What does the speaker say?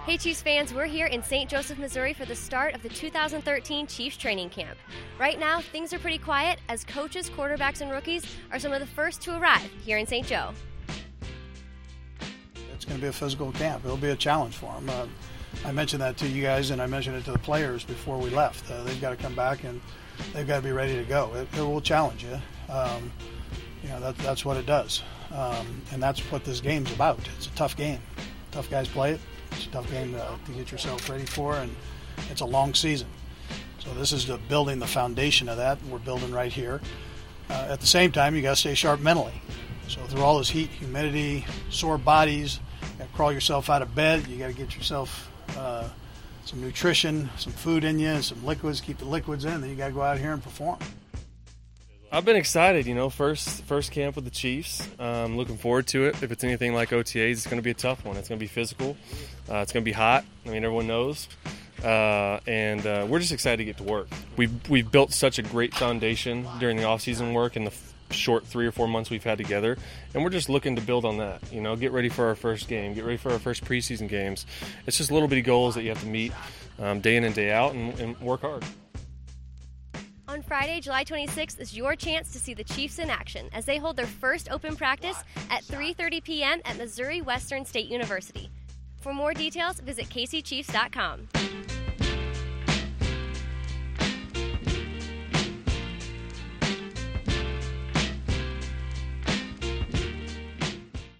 Hey Chiefs fans, we're here in St. Joseph, Missouri for the start of the 2013 Chiefs training camp. Right now, things are pretty quiet as coaches, quarterbacks, and rookies are some of the first to arrive here in St. Joe. It's going to be a physical camp. It'll be a challenge for them. I mentioned that to you guys, and I mentioned it to the players before we left. They've got to come back and they've got to be ready to go. It will challenge you. That's what it does. And that's what this game's about. It's a tough game. Tough guys play it. It's a tough game to get yourself ready for, and it's a long season. So this is building the foundation of that. We're building right here. At the same time, you got to stay sharp mentally. So through all this heat, humidity, sore bodies, you got to crawl yourself out of bed. You got to get yourself some nutrition, some food in you, and some liquids. Keep the liquids in. Then you got to go out here and perform. I've been excited, first camp with the Chiefs. Looking forward to it. If it's anything like OTAs, it's going to be a tough one. It's going to be physical. It's going to be hot. Everyone knows. And we're just excited to get to work. We've built such a great foundation during the off-season work and the short 3 or 4 months we've had together, and we're just looking to build on that. Get ready for our first game, get ready for our first preseason games. It's just little bitty goals that you have to meet day in and day out and work hard. On Friday, July 26th is your chance to see the Chiefs in action as they hold their first open practice at 3:30 p.m. at Missouri Western State University. For more details, visit kcchiefs.com.